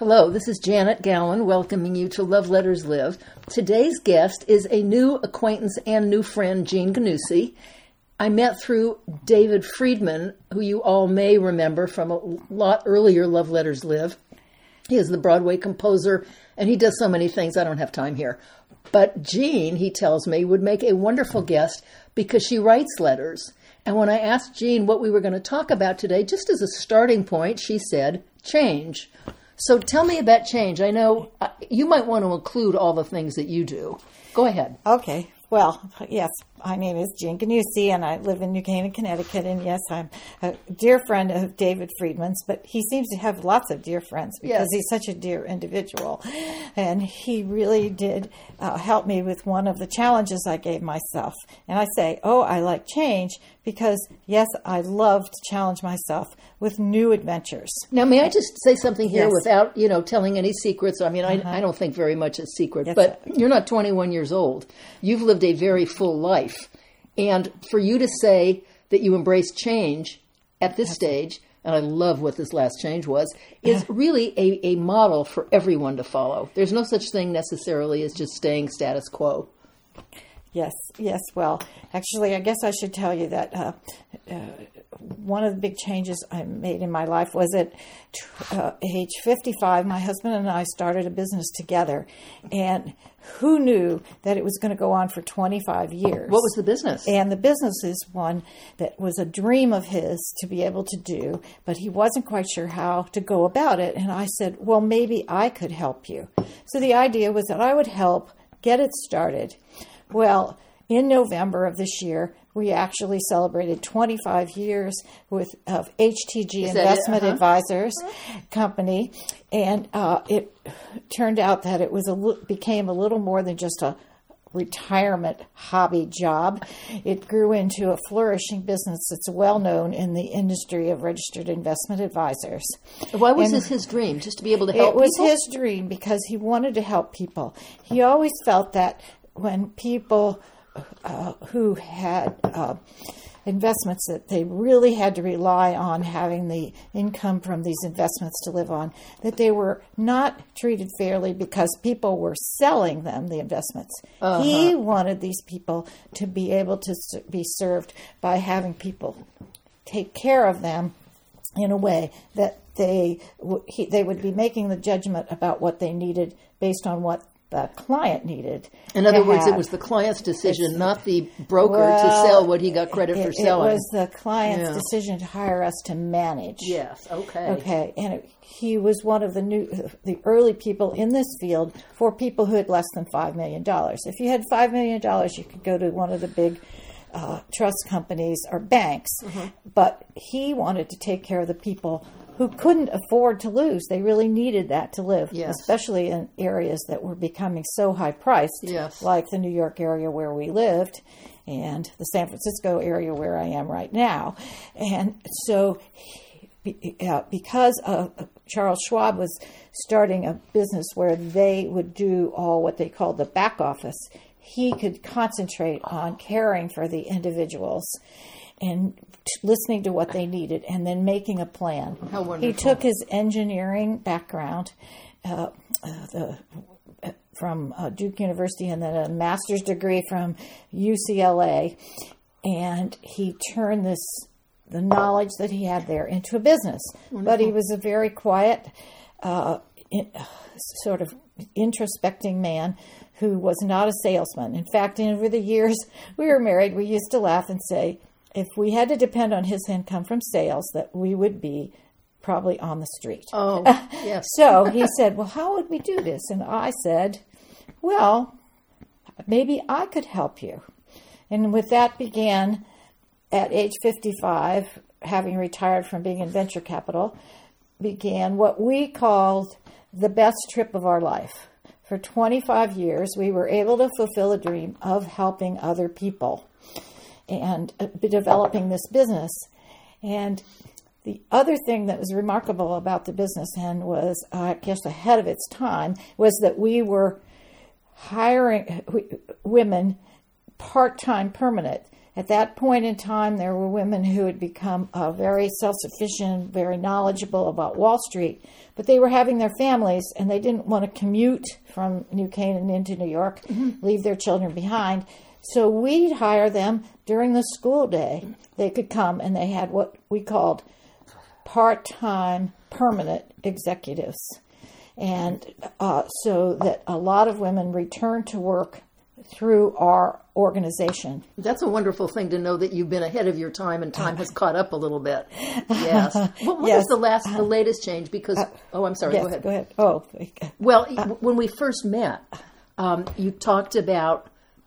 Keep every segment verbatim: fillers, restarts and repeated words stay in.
Hello, this is Janet Gowan welcoming you to Love Letters Live. Today's guest is a new acquaintance and new friend, Jean Ganussi. I met through David Friedman, who you all may remember from a lot earlier Love Letters Live. He is the Broadway composer, and he does so many things, I don't have time here. But Jean, he tells me, would make a wonderful guest because she writes letters. And when I asked Jean what we were going to talk about today, just as a starting point, she said, change. So tell me about change. I know uh, you might want to include all the things that you do. Go ahead. Okay. Well, yes, my name is Jean Ganussi, and I live in New Canaan, Connecticut. And yes, I'm a dear friend of David Friedman's, but he seems to have lots of dear friends because Yes. he's such a dear individual. And he really did uh, help me with one of the challenges I gave myself. And I say, oh, I like change because, yes, I love to challenge myself with new adventures. Now, may I just say something here Yes. without, you know, telling any secrets? I mean, Uh-huh. I, I don't think very much is secret, Yes, but sir. you're not twenty-one years old. You've lived a very full life. And for you to say that you embrace change at this stage, and I love what this last change was, is really a, a model for everyone to follow. There's no such thing necessarily as just staying status quo. Yes, yes. Well, actually, I guess I should tell you that uh, uh, one of the big changes I made in my life was at uh, age fifty-five, my husband and I started a business together. And who knew that it was going to go on for twenty-five years? What was the business? And the business is one that was a dream of his to be able to do, but he wasn't quite sure how to go about it. And I said, well, maybe I could help you. So the idea was that I would help get it started. Well, in November of this year, we actually celebrated twenty-five years with of H T G Is that it? Investment Uh-huh. Advisors Company, and uh, it turned out that it was a li- became a little more than just a retirement hobby job. It grew into a flourishing business that's well known in the industry of registered investment advisors. Why was And this his dream? Just to be able to help It was people? his dream because he wanted to help people. He always felt that when people uh, who had uh, investments that they really had to rely on having the income from these investments to live on, that they were not treated fairly because people were selling them the investments. Uh-huh. He wanted these people to be able to s- be served by having people take care of them in a way that they w- he, they would be making the judgment about what they needed based on what the client needed. In other to words, it have. was the client's decision, not the broker, to Well, sell what he got credit it, for selling. It was the client's Yeah. decision to hire us to manage. Yes, okay. Okay, and it, he was one of the new, the early people in this field for people who had less than five million dollars. If you had five million dollars, you could go to one of the big uh, trust companies or banks. Mm-hmm. But he wanted to take care of the people who couldn't afford to lose. They really needed that to live, Yes. especially in areas that were becoming so high priced, Yes. like the New York area where we lived and the San Francisco area where I am right now. And so be- uh, because of uh, Charles Schwab was starting a business where they would do all what they called the back office, he could concentrate on caring for the individuals and t- listening to what they needed and then making a plan. How wonderful. He took his engineering background uh, uh, the, uh, from uh, Duke University and then a master's degree from U C L A, and he turned this the knowledge that he had there into a business. But he was a very quiet, uh, in, sort of introspecting man who was not a salesman. In fact, over the years we were married, we used to laugh and say, if we had to depend on his income from sales, that we would be probably on the street. Oh, yes. So he said, well, how would we do this? And I said, well, maybe I could help you. And with that began, at age fifty-five, having retired from being in venture capital, began what we called the best trip of our life. For twenty-five years, we were able to fulfill a dream of helping other people and uh, developing this business. And the other thing that was remarkable about the business and was, uh, I guess, ahead of its time, was that we were hiring w- women part-time permanent at that point in time, there were women who had become uh, very self-sufficient, very knowledgeable about Wall Street, but they were having their families, and they didn't want to commute from New Canaan into New York, mm-hmm. leave their children behind. So we'd hire them during the school day. They could come, and they had what we called part-time permanent executives. And uh, so that a lot of women returned to work through our organization. That's a wonderful thing to know that you've been ahead of your time and time has caught up a little bit. Yes. What, what yes. was the last, the latest change? Because, uh, oh, I'm sorry, yes, go ahead. Go ahead. Oh. Well, uh, when we first met, um, you talked about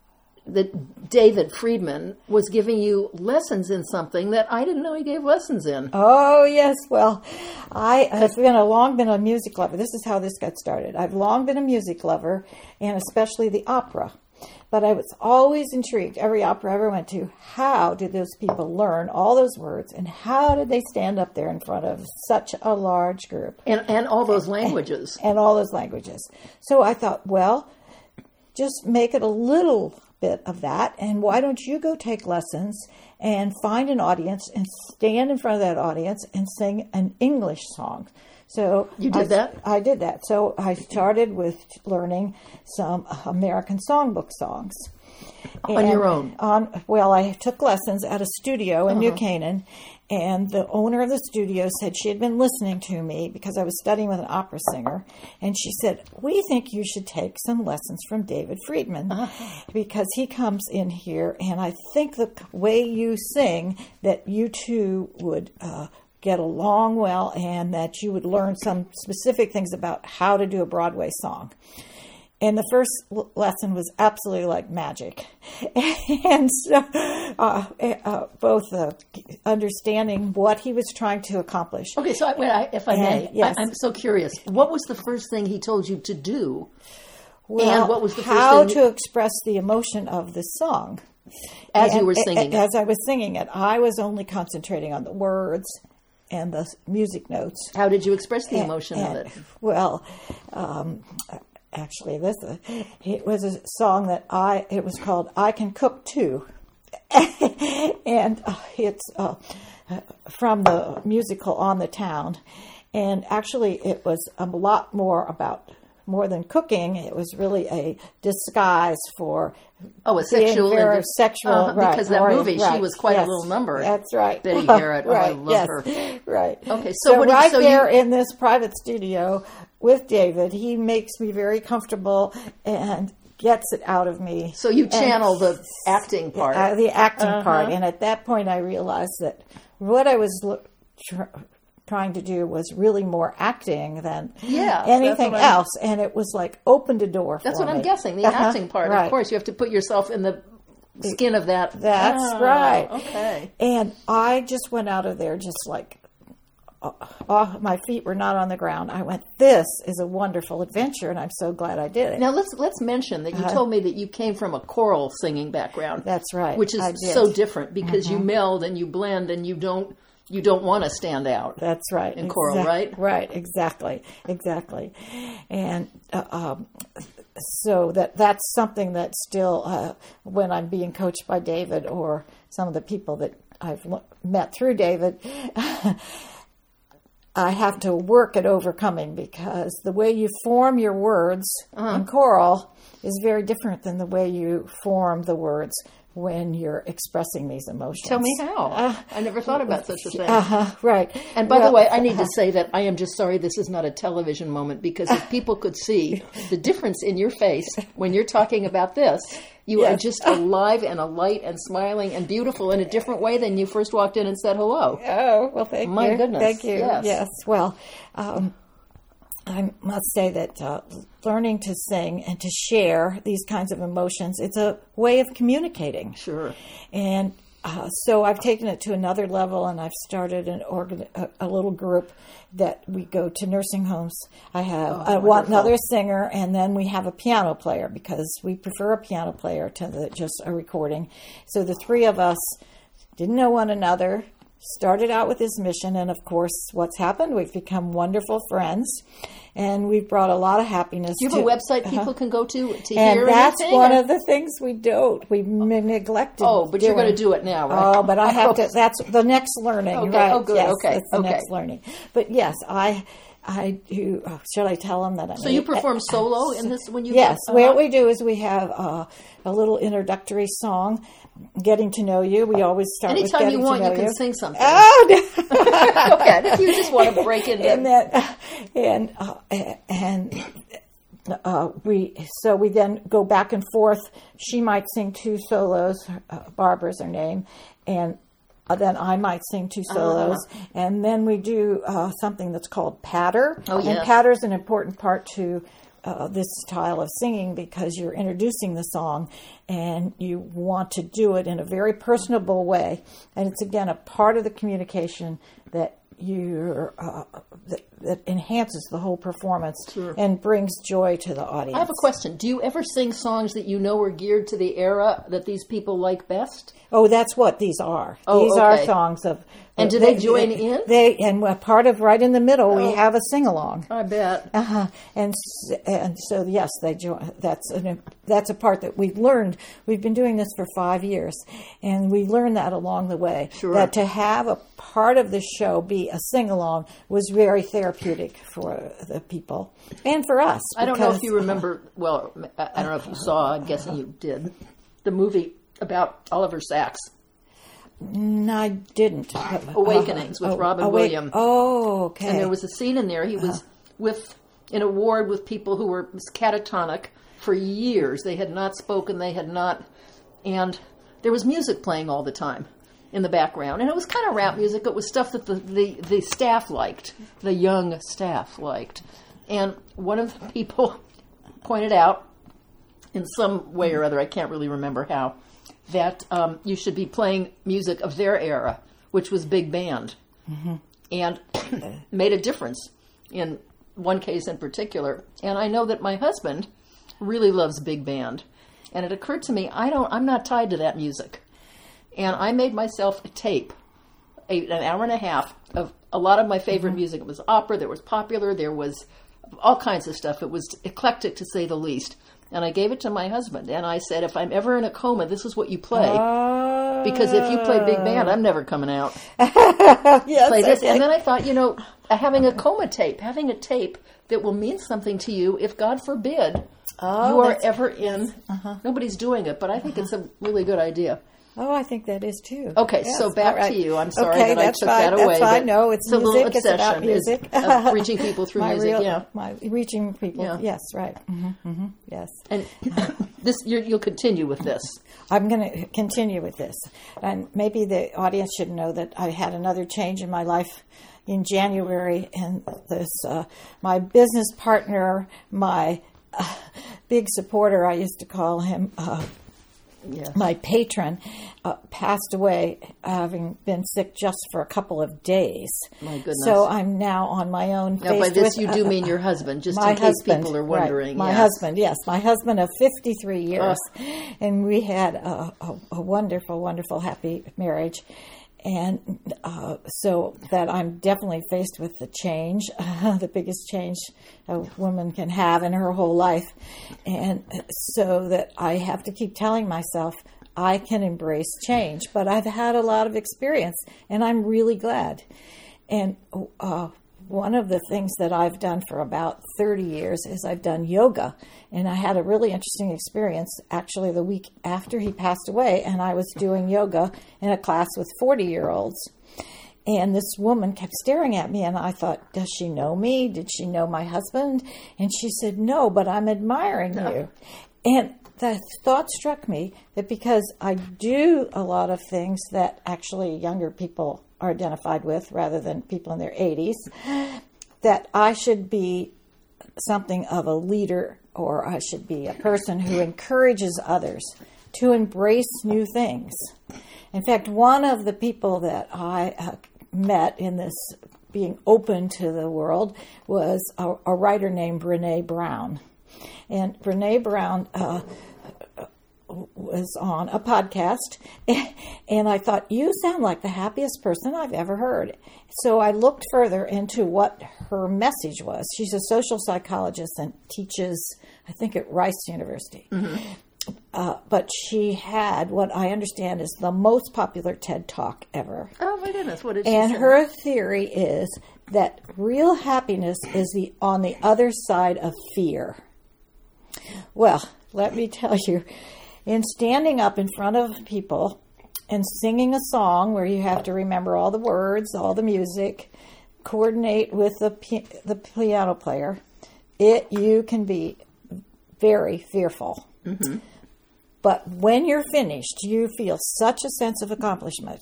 that David Friedman was giving you lessons in something that I didn't know he gave lessons in. Oh, yes. Well, I have been a long been a music lover. This is how this got started. I've long been a music lover, and especially the opera. But I was always intrigued, every opera I ever went to, how did those people learn all those words, and how did they stand up there in front of such a large group? And, and all those languages. And, and all those languages. So I thought, well, just make it a little bit of that, and why don't you go take lessons and find an audience and stand in front of that audience and sing an English song. So you did I, that? I did that. So I started with learning some American songbook songs. On and your own? On, well, I took lessons at a studio in uh-huh. New Canaan, and the owner of the studio said she had been listening to me because I was studying with an opera singer, and she said, we think you should take some lessons from David Friedman uh-huh. because he comes in here, and I think the way you sing that you two would uh, get along well, and that you would learn some specific things about how to do a Broadway song. And the first lesson was absolutely like magic. And so uh, uh, both uh, understanding what he was trying to accomplish. Okay, so I, wait, I, if I and, may, yes. I, I'm so curious. What was the first thing he told you to do? Well, and what was the first how thing to express the emotion of the song. As and, you were singing As it. I was singing it, I was only concentrating on the words and the music notes. How did you express the emotion and, of it? Well, um, actually, this uh, it was a song that I. It was called "I Can Cook Too," and uh, it's uh, from the musical On the Town. And actually, it was a lot more about more than cooking. It was really a disguise for oh, a sexual being very and sexual. uh, right, because that right, movie, right, she was quite yes, a little number. That's right, Betty Garrett. right, Oh, I love yes, her. Right. Okay, so, so what did, right so there you, in this private studio with David, he makes me very comfortable and gets it out of me. So you channel and, the acting part, uh, the acting uh-huh. part, and at that point, I realized that what I was lo- tr- trying to do was really more acting than yeah, anything else, and it was like opened a door for That's what me. I'm guessing, the uh-huh. acting part. Right. Of course, you have to put yourself in the skin of that. That's oh, right. Okay. And I just went out of there just like, oh, my feet were not on the ground. I went, this is a wonderful adventure, and I'm so glad I did it. Now, let's let's mention that you uh, told me that you came from a choral singing background. That's right. Which is so different because mm-hmm. you meld and you blend and you don't you don't want to stand out. That's right. In choral, exactly. right? Right, exactly, exactly. And uh, um, so that that's something that still, uh, when I'm being coached by David or some of the people that I've met through David, I have to work at overcoming, because the way you form your words uh-huh. in choral is very different than the way you form the words when you're expressing these emotions. Tell me how. Uh, I never thought about such a thing. Uh, right. And by well, the way, I need to say that I am just sorry this is not a television moment, because if people could see the difference in your face when you're talking about this, you yes. are just alive and alight and smiling and beautiful in a different way than you first walked in and said hello. Oh, well, thank My you. My goodness. Thank you. Yes. yes. Well, um, I must say that uh, learning to sing and to share these kinds of emotions, it's a way of communicating. Sure. And uh, so I've taken it to another level, and I've started an organ- a, a little group that we go to nursing homes. I have oh, uh, one another singer, and then we have a piano player, because we prefer a piano player to the, just a recording. So the three of us didn't know one another, started out with his mission, and of course, what's happened? We've become wonderful friends, and we've brought a lot of happiness. Do you have to, a website people uh-huh. can go to to and hear that's anything? one or? of the things we don't. We neglected. Oh, but doing. you're going to do it now, right? Oh, but I have to. That's the next learning, okay. right? Oh, good. Yes, okay. That's the okay. next learning. But yes, I. I do. Oh, shall I tell them that I'm? So you perform solo in this when you? Yes. Uh-huh. What we do is we have uh, a little introductory song, getting to know you. We always start Anytime with getting you want, to know you can you. sing something. Oh, no. Okay. If you just want to break into and then, and uh, and uh, we so we then go back and forth. She might sing two solos. Uh, Barbara's her name, and. Uh, then I might sing two solos, uh-huh. and then we do uh, something that's called patter. Oh, yes. And patter is an important part to uh, this style of singing because you're introducing the song, and you want to do it in a very personable way. And it's, again, a part of the communication that you uh, that, that enhances the whole performance sure. and brings joy to the audience. I have a question. Do you ever sing songs that you know are geared to the era that these people like best? Oh, that's what these are. Oh, these okay. are songs of. And do they, they join they, in? They and a part of right in the middle oh, we have a sing along. I bet. Uh-huh. And and so yes, they join. That's an, that's a part that we've learned. We've been doing this for five years, and we learned that along the way. Sure. That to have a part of the show be a sing along was very therapeutic for the people and for us. I don't know if you remember. Well, I don't know if you saw. I'm guessing you did. The movie about Oliver Sacks. No, I didn't. Awakenings with oh, Robin awake- Williams. Oh, okay. And there was a scene in there. He was uh. with in a ward with people who were catatonic for years. They had not spoken. They had not, and there was music playing all the time in the background, and it was kind of rap music. It was stuff that the the, the staff liked, the young staff liked, and one of the people pointed out in some way or other, I can't really remember how, that um, you should be playing music of their era, which was big band, mm-hmm. and made a difference in one case in particular. And I know that my husband really loves big band, and it occurred to me, I don't, I'm not tied to that music. And I made myself a tape, a, an hour and a half of a lot of my favorite mm-hmm. music. It was opera, there was popular, there was all kinds of stuff. It was eclectic, to say the least. And I gave it to my husband, and I said, if I'm ever in a coma, this is what you play. Uh, because if you play big band, I'm never coming out. Yes, play this. Okay. And then I thought, you know, having a coma tape, having a tape that will mean something to you, if God forbid oh, you are ever in, uh-huh. nobody's doing it, but I think uh-huh. it's a really good idea. Oh, I think that is too. Okay, yes, so back right. to you. I'm sorry okay, that I took fine, that away. That's fine. No, it's, it's music. a little It's about obsession music. of reaching people through my music. Real, yeah, my reaching people. Yeah. Yes, right. Mm-hmm, mm-hmm, yes. And this, you're, you'll continue with this. I'm going to continue with this, and maybe the audience should know that I had another change in my life in January, and this uh, my business partner, my uh, big supporter, I used to call him. Uh, Yes. My patron uh, passed away having been sick just for a couple of days. My goodness. So I'm now on my own. Now, by this with, you do uh, mean your husband, just my in case husband, people are wondering. Right. My yes. husband, yes. My husband of fifty-three years. Oh. And we had a, a, a wonderful, wonderful, happy marriage. And uh, so that I'm definitely faced with the change, uh, the biggest change a woman can have in her whole life. And so that I have to keep telling myself, I can embrace change. But I've had a lot of experience, and I'm really glad. And uh, one of the things that I've done for about thirty years is I've done yoga. And I had a really interesting experience actually the week after he passed away, and I was doing yoga in a class with forty-year-olds. And this woman kept staring at me, and I thought, does she know me? Did she know my husband? And she said, no, but I'm admiring no. you. And the thought struck me that because I do a lot of things that actually younger people are identified with rather than people in their eighties, that I should be something of a leader, or I should be a person who encourages others to embrace new things. In fact, one of the people that I uh, met in this being open to the world was a, a writer named Brene Brown. And Brene Brown uh, was on a podcast, and I thought, you sound like the happiest person I've ever heard. So I looked further into what her message was. She's a social psychologist and teaches, I think, at Rice University. Mm-hmm. Uh, but she had what I understand is the most popular TED Talk ever. Oh, my goodness. What did she and say? And her theory is that real happiness is the on the other side of fear. Well, let me tell you, in standing up in front of people and singing a song where you have to remember all the words, all the music, coordinate with the the piano player, it you can be very fearful. Mm-hmm. But when you're finished, you feel such a sense of accomplishment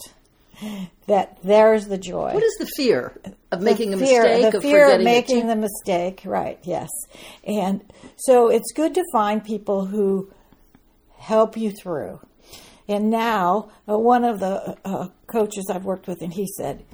that there's the joy. What is the fear of making the a fear, mistake? The of fear of forgetting making it? the mistake, right, yes. And so it's good to find people who help you through. And now, uh, one of the uh, coaches I've worked with, and he said,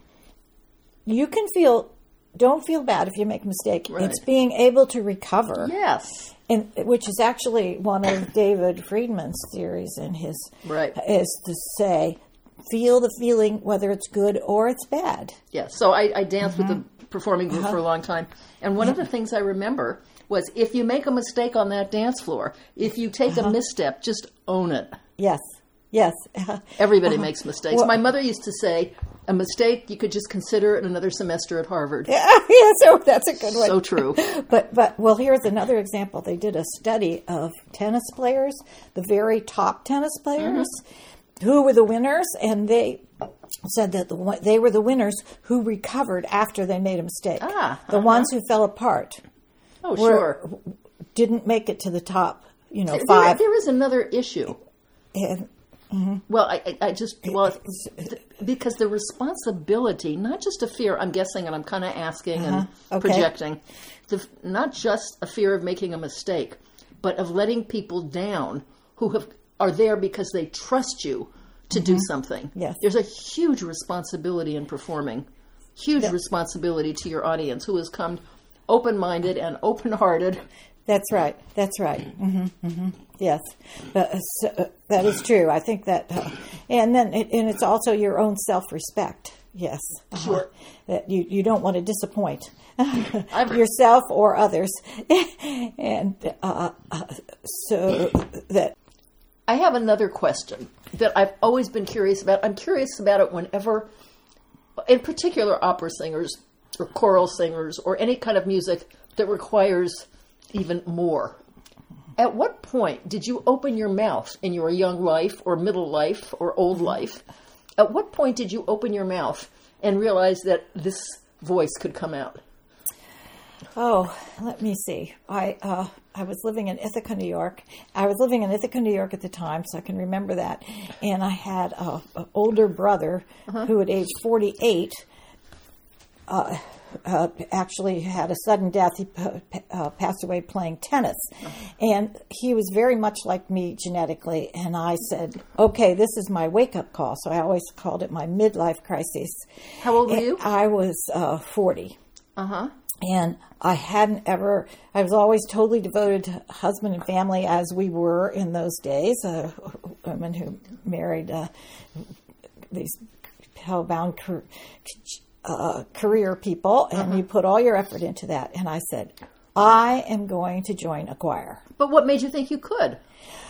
you can feel, don't feel bad if you make a mistake. Right. It's being able to recover. Yes. And, which is actually one of David Friedman's theories in his, right. is to say, feel the feeling whether it's good or it's bad. Yes. So I, I danced Mm-hmm. with the performing group Uh-huh. for a long time. And one yeah. of the things I remember was if you make a mistake on that dance floor, if you take Uh-huh. a misstep, just own it. Yes. Yes. Everybody uh-huh. makes mistakes. Well, My mother used to say, a mistake, you could just consider it another semester at Harvard. Yeah, yeah, so that's a good one. So true. But, but well, here's another example. They did a study of tennis players, the very top tennis players, mm-hmm. who were the winners, and they said that the, they were the winners who recovered after they made a mistake. Ah, the uh-huh. ones who fell apart. Oh, were, sure. Didn't make it to the top, you know, there, five. There is another issue. And, mm-hmm. Well, I, I just, well, because the responsibility, not just a fear, I'm guessing, and I'm kind of asking uh-huh. and okay. projecting, the, not just a fear of making a mistake, but of letting people down who have are there because they trust you to mm-hmm. do something. Yes. There's a huge responsibility in performing, huge yeah. responsibility to your audience who has come open-minded and open-hearted. That's right. That's right. Mm-hmm, mm-hmm. Yes, but, uh, so, uh, that is true. I think that, uh, and then it, and it's also your own self-respect. Yes, uh-huh. Sure. That you, you don't want to disappoint yourself or others, and uh, uh, so that. I have another question that I've always been curious about. I'm curious about it whenever, in particular, opera singers or choral singers or any kind of music that requires even more. At what point did you open your mouth in your young life or middle life or old life? At what point did you open your mouth and realize that this voice could come out? Oh, let me see. I uh, I was living in Ithaca, New York. I was living in Ithaca, New York at the time, so I can remember that. And I had a, an older brother uh-huh. who, at age forty-eight, uh, uh, actually had a sudden death. He uh, passed away playing tennis. Uh-huh. And he was very much like me genetically. And I said, okay, this is my wake-up call. So I always called it my midlife crisis. How old were and you? I was uh, forty. Uh-huh. And I hadn't ever, I was always totally devoted to husband and family as we were in those days. Uh, women who married uh, these hellbound car- uh, career people, and uh-huh. you put all your effort into that. And I said, I am going to join a choir. But what made you think you could?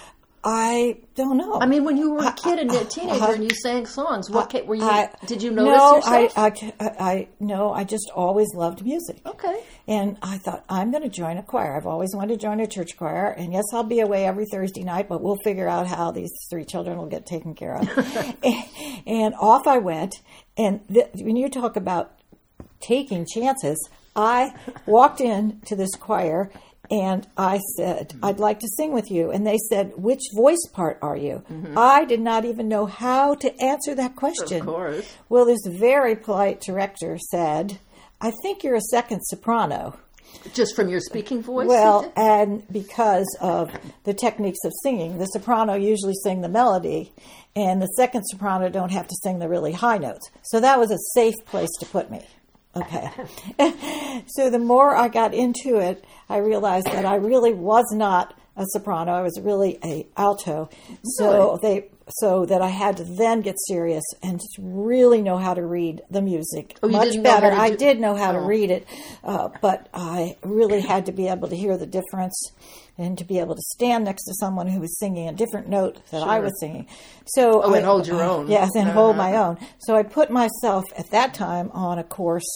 I don't know. I mean, when you were a kid and a teenager uh, and you sang songs, what were you? I, did you notice no, yourself? I, I, I, no, I just always loved music. Okay. And I thought, I'm going to join a choir. I've always wanted to join a church choir. And yes, I'll be away every Thursday night, but we'll figure out how these three children will get taken care of. and, and off I went. And th- when you talk about taking chances, I walked into this choir. And I said, I'd like to sing with you. And they said, which voice part are you? Mm-hmm. I did not even know how to answer that question. Of course. Well, this very polite director said, I think you're a second soprano. Just from your speaking voice? Well, and because of the techniques of singing, the soprano usually sing the melody, and the second soprano don't have to sing the really high notes. So that was a safe place to put me. Okay. So the more I got into it, I realized that I really was not a soprano. I was really a alto. So Really? they so that I had to then get serious and really know how to read the music Oh, you much didn't know how better. to I do- did know how to Oh. read it, uh, but I really had to be able to hear the difference and to be able to stand next to someone who was singing a different note that I Sure. was singing. So Oh, I, and hold your own. Yes, and Uh-huh. hold my own. So I put myself at that time on a course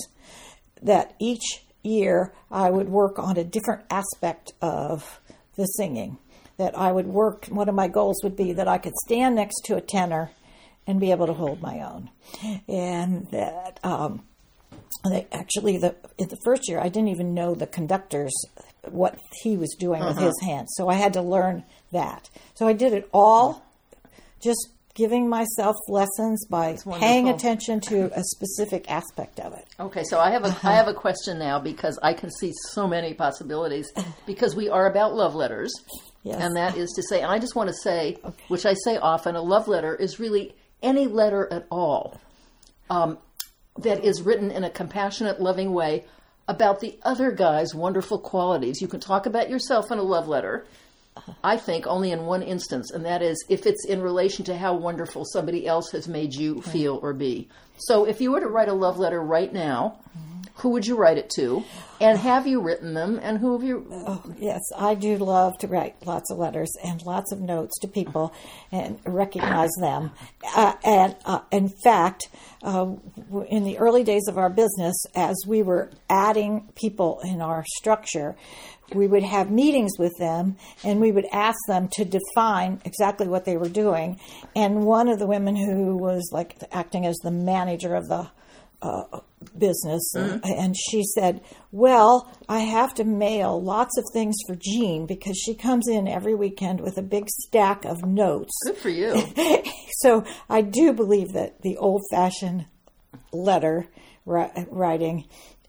that each year I would work on a different aspect of the singing. That I would work, one of my goals would be that I could stand next to a tenor and be able to hold my own. And that, um, they actually, the in the first year, I didn't even know the conductor's, what he was doing with his hands. So I had to learn that. So I did it all just giving myself lessons by paying wonderful. attention to a specific aspect of it. Okay, so I have a Uh-huh. I have a question now because I can see so many possibilities because we are about love letters. Yes. And that is to say, and I just want to say, which I say often, a love letter is really any letter at all um, that is written in a compassionate, loving way about the other guy's wonderful qualities. You can talk about yourself in a love letter, I think, only in one instance, and that is if it's in relation to how wonderful somebody else has made you feel or be. So if you were to write a love letter right now, who would you write it to? And have you written them? And who have you... Oh, yes, I do love to write lots of letters and lots of notes to people and recognize them. Uh, and uh, in fact, uh, w- in the early days of our business, as we were adding people in our structure, we would have meetings with them and we would ask them to define exactly what they were doing. And one of the women who was like acting as the manager of the uh, business, uh, and she said, well, I have to mail lots of things for Jean because she comes in every weekend with a big stack of notes. Good for you. So I do believe that the old-fashioned letter ri- writing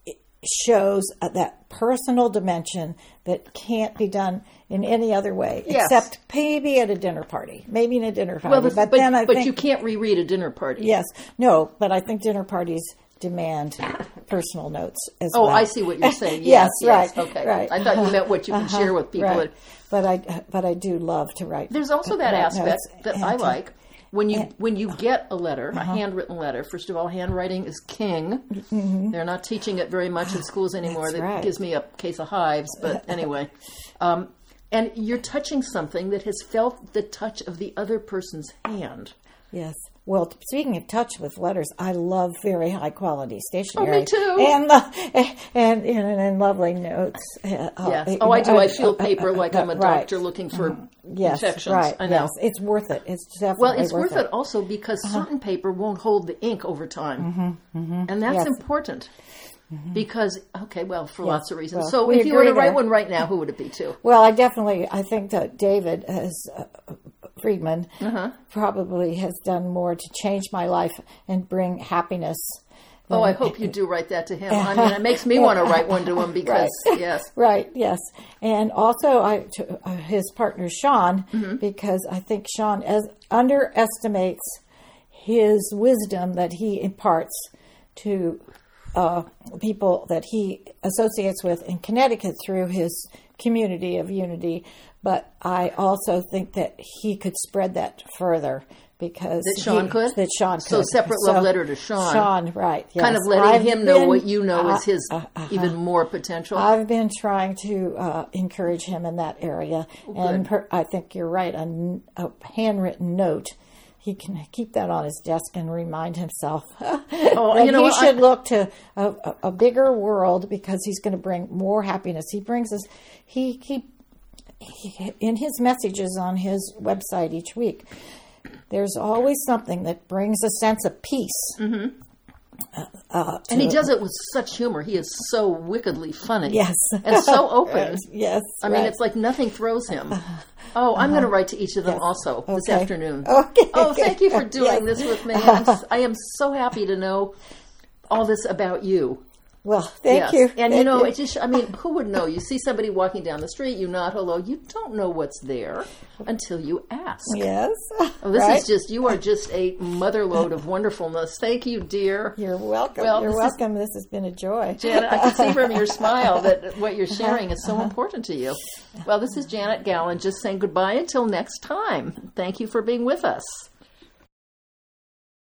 shows uh, that personal dimension that can't be done in any other way, Yes. except maybe at a dinner party. Maybe in a dinner party. Well, but, but, but, then I but think, you can't reread a dinner party. yes, no, but I think dinner parties demand personal notes as Oh, well. I see what you're saying. Yes, Yes, yes. right, Okay. right. I thought you meant what you can share with people. Right. But I, but I do love to write. There's also that write aspect notes that and I to- like. When you and- when you get a letter, a handwritten letter, first of all, handwriting is king. They're not teaching it very much in schools anymore. That's That right. gives me a case of hives, but anyway. Um, and you're touching something that has felt the touch of the other person's hand. Yes. Well, speaking of touch with letters, I love very high quality stationery. Oh, me too. And uh, and, and and lovely notes. Uh, Yes. Oh, I do. I feel uh, uh, paper like I'm a right. doctor looking for Yes, infections. right. I know. Yes, it's worth it. It's definitely Well, it's worth, worth it also because certain paper won't hold the ink over time. And that's Yes. important. Because, okay, well, for lots of reasons. Well, so we if you were to agree write there. one right now, who would it be to? Well, I definitely, I think that David as uh, Friedman Uh-huh. probably has done more to change my life and bring happiness. Oh, I hope you do write that to him. I mean, it makes me want to write one to him because, yes. Right, yes. And also I, to, uh, his partner, Sean, Mm-hmm. because I think Sean as, underestimates his wisdom that he imparts to uh, people that he associates with in Connecticut through his community of unity. But I also think that he could spread that further. Because That Sean he, could? That Sean could. So separate love letter to Sean. Sean, right. Yes. Kind of letting I've him know been- what you know uh, is his uh, uh, even more potential. I've been trying to uh, encourage him in that area. and good. per, I think you're right. A, n- a handwritten note, he can keep that on his desk and remind himself. Oh, that you know he what? I- should look to a, a, a bigger world because he's going to bring more happiness. He brings us, he, he, he, in his messages on his website each week, there's always something that brings a sense of peace. Mm-hmm. Uh, uh, And he to- does it with such humor. He is so wickedly funny. Yes. And so open. Yes. I mean, right. it's like nothing throws him. Oh, I'm going to write to each of them also this Okay. afternoon. Okay. Oh, thank you for doing Yes. this with me. I'm, s- I am so happy to know all this about you. Well, thank yes. you. And thank you know, you. it just, I mean, who would know? You see somebody walking down the street, you nod hello, you don't know what's there until you ask. Yes. Oh, this right? is just, you are just a motherload of wonderfulness. Thank you, dear. You're welcome. Well, You're this welcome. Is, this has been a joy. Janet, I can see from your smile that what you're sharing is so important to you. Well, this is Janet Gallen just saying goodbye until next time. Thank you for being with us.